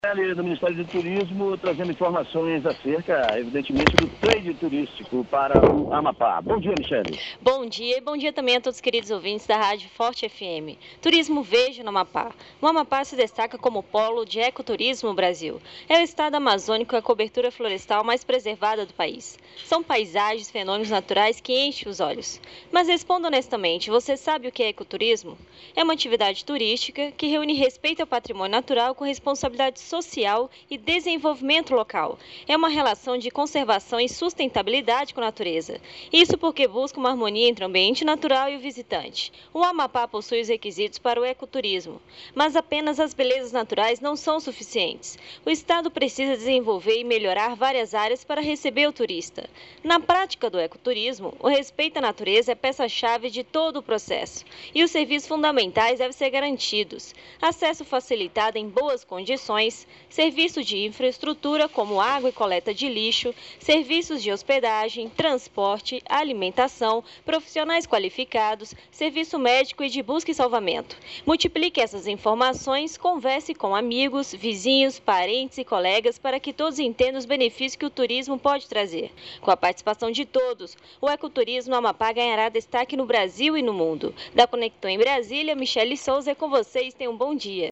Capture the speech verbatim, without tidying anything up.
Ali do Ministério do Turismo, trazendo informações acerca, evidentemente, do trade turístico para o Amapá. Bom dia, Michele. Bom dia e bom dia também a todos os queridos ouvintes da Rádio Forte F M. Turismo Verde no Amapá. O Amapá se destaca como polo de ecoturismo no Brasil. É o estado amazônico com a cobertura florestal mais preservada do país. São paisagens e fenômenos naturais que enchem os olhos. Mas responda honestamente, você sabe o que é ecoturismo? É uma atividade turística que reúne respeito ao patrimônio natural com responsabilidade social e desenvolvimento local. É uma relação de conservação e sustentabilidade com a natureza. Isso porque busca uma harmonia entre o ambiente natural e o visitante. O Amapá possui os requisitos para o ecoturismo, mas apenas as belezas naturais não são suficientes. O estado precisa desenvolver e melhorar várias áreas para receber o turista. Na prática do ecoturismo, o respeito à natureza é peça-chave de todo o processo, e os serviços fundamentais devem ser garantidos. Acesso facilitado em boas condições, serviços de infraestrutura como água e coleta de lixo, serviços de hospedagem, transporte, alimentação, profissionais qualificados, serviço médico e de busca e salvamento. Multiplique essas informações, converse com amigos, vizinhos, parentes e colegas para que todos entendam os benefícios que o turismo pode trazer. Com a participação de todos, o ecoturismo no Amapá ganhará destaque no Brasil e no mundo. Da Conectou em Brasília, Michele Souza é com vocês. Tenham um bom dia.